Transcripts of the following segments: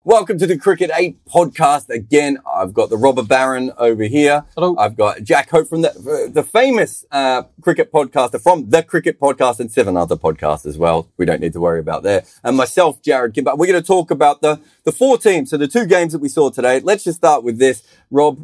Welcome to the Cricket 8 podcast. Again, I've got the Robber Baron over here. Hello. I've got Jack Hope from the famous cricket podcaster from the Cricket Podcast and 7 other podcasts as well. We don't need to worry about there. And myself, Jared Kimber. We're going to talk about the 4 teams. So the 2 games that we saw today. Let's just start with this. Rob,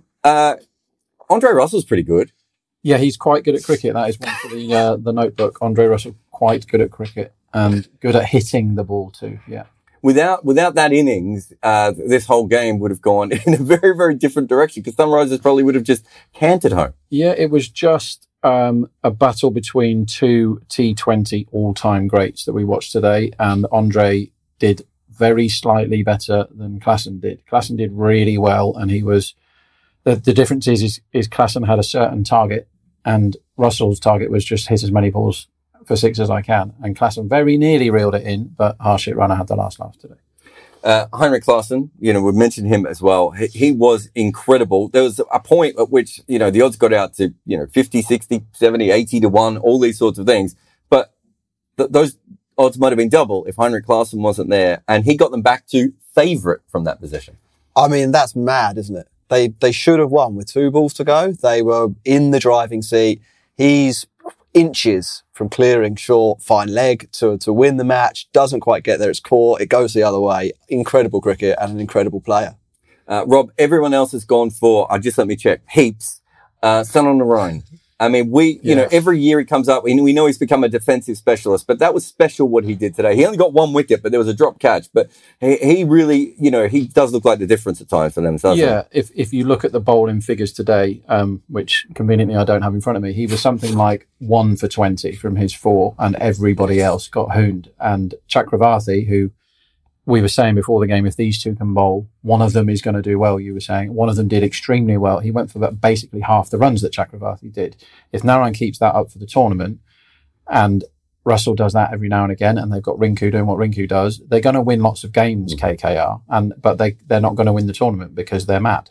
Andre Russell's pretty good. Yeah, he's quite good at cricket. That is one for the notebook. Andre Russell, quite good at cricket and good at hitting the ball too. Yeah. Without that innings, this whole game would have gone in a very, very different direction because Sunrisers probably would have just cantered home. Yeah, it was just a battle between 2 T20 all-time greats that we watched today, and Andre did very slightly better than Klaasen did. Klaasen did really well, and he was... The difference is Klaasen had a certain target, and Russell's target was just hit as many balls for 6 as I can. And Klaasen very nearly reeled it in, but Harshit Rana had the last laugh today. Heinrich Klaasen, we've mentioned him as well. He was incredible. There was a point at which, the odds got out to, 50, 60, 70, 80 to 1, all these sorts of things. But those odds might have been double if Heinrich Klaasen wasn't there. And he got them back to favourite from that position. I mean, that's mad, isn't it? They should have won with 2 balls to go. They were in the driving seat. He's inches from clearing short, fine leg to win the match. Doesn't quite get there. It's caught. It goes the other way. Incredible cricket and an incredible player. Rob, everyone else has gone for, let me check, heaps. Sun on the Rhine. I mean, every year he comes up, we know he's become a defensive specialist, but that was special what he did today. He only got 1 wicket, but there was a drop catch. But he really, he does look like the difference at times for them. Yeah, if you look at the bowling figures today, which conveniently I don't have in front of me, he was something like 1 for 20 from his 4, and everybody else got hooned. And Chakravarti, who we were saying before the game, if these 2 can bowl, one of them is going to do well, you were saying. One of them did extremely well. He went for basically half the runs that Chakravarti did. If Narayan keeps that up for the tournament, and Russell does that every now and again, and they've got Rinku doing what Rinku does, they're going to win lots of games, KKR, but they're not going to win the tournament because they're mad.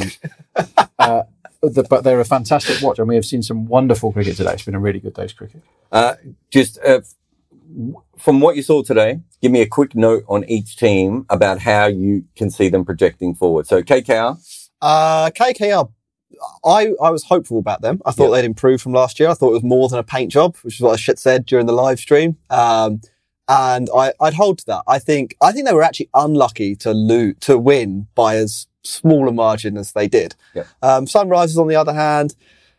But they're a fantastic watch, and we have seen some wonderful cricket today. It's been a really good day's cricket. From what you saw today, give me a quick note on each team about how you can see them projecting forward. So KKR? KKR, I was hopeful about them. I thought they'd improved from last year. I thought it was more than a paint job, which is what I said during the live stream. And I'd hold to that. I think they were actually unlucky to win by as small a margin as they did. Yeah. Sunrisers, on the other hand,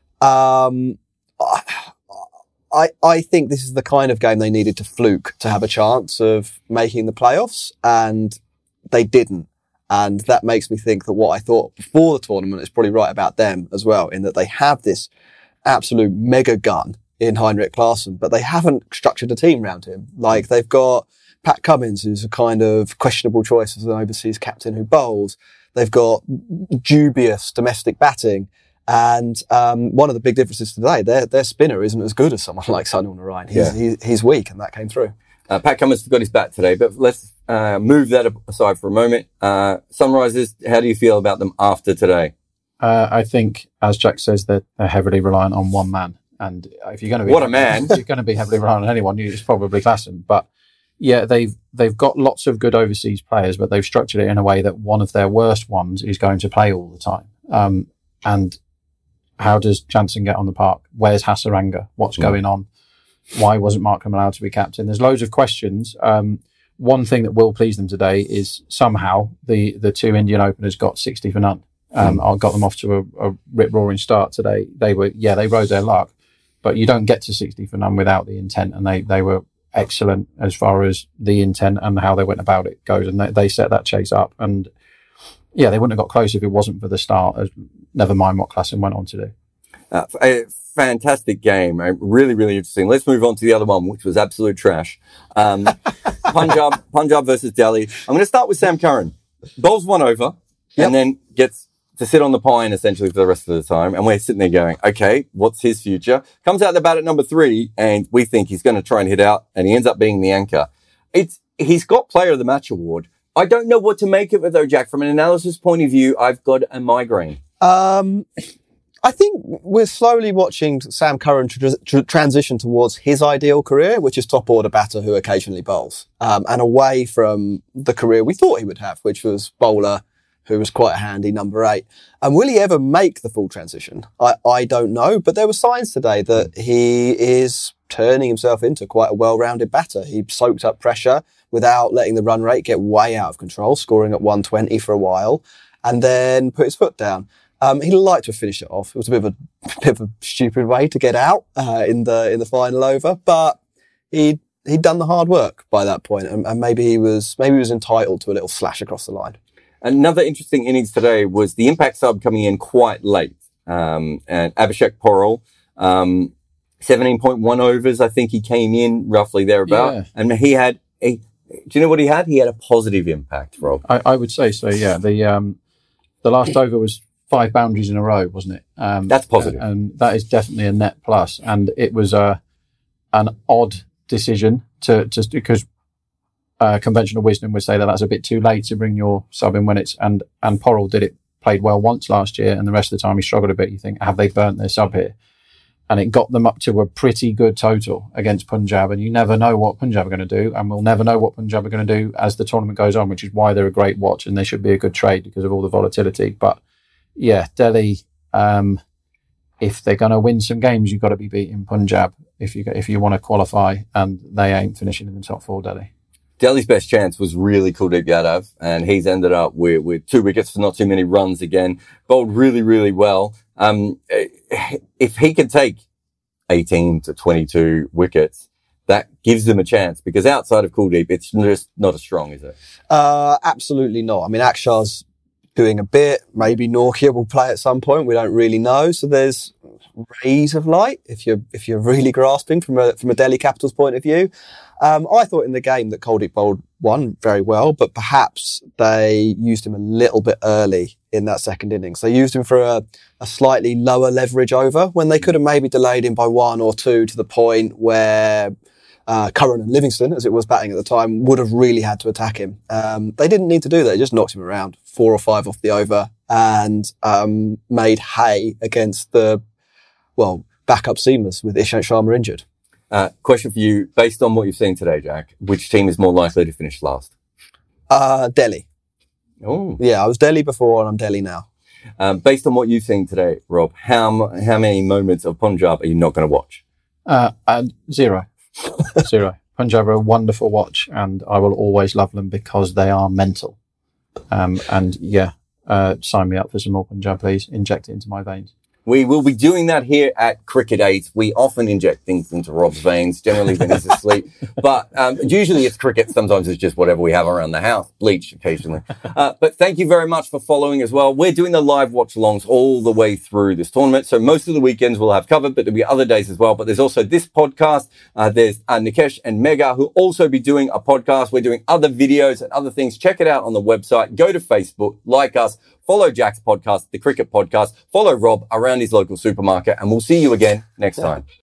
I think this is the kind of game they needed to fluke to have a chance of making the playoffs, and they didn't. And that makes me think that what I thought before the tournament is probably right about them as well, in that they have this absolute mega gun in Heinrich Klaasen, but they haven't structured a team around him. Like, they've got Pat Cummins, who's a kind of questionable choice as an overseas captain who bowls. They've got dubious domestic batting. And one of the big differences today, their spinner isn't as good as someone like Sun on the Rhine. He's weak, and that came through. Pat Cummins got his bat today, but let's move that aside for a moment. Sunrisers, how do you feel about them after today? I think, as Jack says, they're heavily reliant on one man. And if you're going to be... What a man! If you're going to be heavily reliant on anyone, it's probably Klaasen. But yeah, they've got lots of good overseas players, but they've structured it in a way that one of their worst ones is going to play all the time. And how does Jansen get on the park? Where's Hasaranga? What's going on? Why wasn't Markham allowed to be captain? There's loads of questions. One thing that will please them today is somehow the 2 Indian openers got 60 for none. I got them off to a rip-roaring start today. They rode their luck, but you don't get to 60 for none without the intent, and they were excellent as far as the intent and how they went about it goes, and they set that chase up. And yeah, they wouldn't have got close if it wasn't for the start. Never mind what Klaasen went on to do. A fantastic game. Really, really interesting. Let's move on to the other one, which was absolute trash. Punjab versus Delhi. I'm going to start with Sam Curran. Bowls 1 over and then gets to sit on the pine essentially for the rest of the time. And we're sitting there going, okay, what's his future? Comes out the bat at number 3, and we think he's going to try and hit out, and he ends up being the anchor. He's got Player of the Match award. I don't know what to make of it though, Jack. From an analysis point of view, I've got a migraine. I think we're slowly watching Sam Curran transition towards his ideal career, which is top order batter who occasionally bowls, and away from the career we thought he would have, which was bowler who was quite a handy number 8. And will he ever make the full transition? I don't know, but there were signs today that he is turning himself into quite a well-rounded batter. He soaked up pressure without letting the run rate get way out of control, scoring at 120 for a while, and then put his foot down. He'd like to have finished it off. It was a bit of a stupid way to get out in the final over, but he'd done the hard work by that point, and maybe he was entitled to a little slash across the line. Another interesting innings today was the impact sub coming in quite late, and Abhishek Porel, 17.1 overs. I think he came in roughly thereabout, Yeah. and he had do you know what he had? He had a positive impact, Rob. I would say so. Yeah, the last over was 5 boundaries in a row, wasn't it? That's positive, and that is definitely a net plus. And it was an odd decision to because conventional wisdom would say that that's a bit too late to bring your sub in when it's and Porel played well once last year, and the rest of the time he struggled a bit. You think, have they burnt their sub here? And it got them up to a pretty good total against Punjab. And you never know what Punjab are going to do. And we'll never know what Punjab are going to do as the tournament goes on, which is why they're a great watch and they should be a good trade because of all the volatility. But yeah, Delhi, if they're going to win some games, you've got to be beating Punjab if you want to qualify, and they ain't finishing in the top 4, Delhi. Delhi's best chance was really Kuldeep Yadav, and he's ended up with 2 wickets for not too many runs again. Bowled really, really well. If he can take 18 to 22 wickets, that gives them a chance, because outside of Kuldeep, it's just not as strong, is it? Absolutely not. I mean, Akshar's doing a bit. Maybe Nortje will play at some point. We don't really know. So there's rays of light if you're really grasping from a Delhi Capitals point of view. I thought in the game that Kuldeep bowled one very well, but perhaps they used him a little bit early in that second innings. They used him for a slightly lower leverage over when they could have maybe delayed him by 1 or 2 to the point where Curran and Livingston, as it was batting at the time, would have really had to attack him. They didn't need to do that. They just knocked him around 4 or 5 off the over and made hay against the backup seamers with Ishant Sharma injured. Question for you, based on what you've seen today, Jack, which team is more likely to finish last? Delhi. Oh, Yeah, I was Delhi before and I'm Delhi now. based on what you've seen today, Rob, how many moments of Punjab are you not going to watch? Zero. Punjab are a wonderful watch, and I will always love them because they are mental. Sign me up for some more Punjab, please. Inject it into my veins. We will be doing that here at Cricket 8. We often inject things into Rob's veins, generally when he's asleep. But usually it's cricket. Sometimes it's just whatever we have around the house. Bleach occasionally. But thank you very much for following as well. We're doing the live watch-alongs all the way through this tournament. So most of the weekends we'll have covered, but there'll be other days as well. But there's also this podcast. There's Nikesh and Mega who'll also be doing a podcast. We're doing other videos and other things. Check it out on the website. Go to Facebook, like us. Follow Jack's podcast, the Cricket Podcast. Follow Rob around his local supermarket, and we'll see you again next time.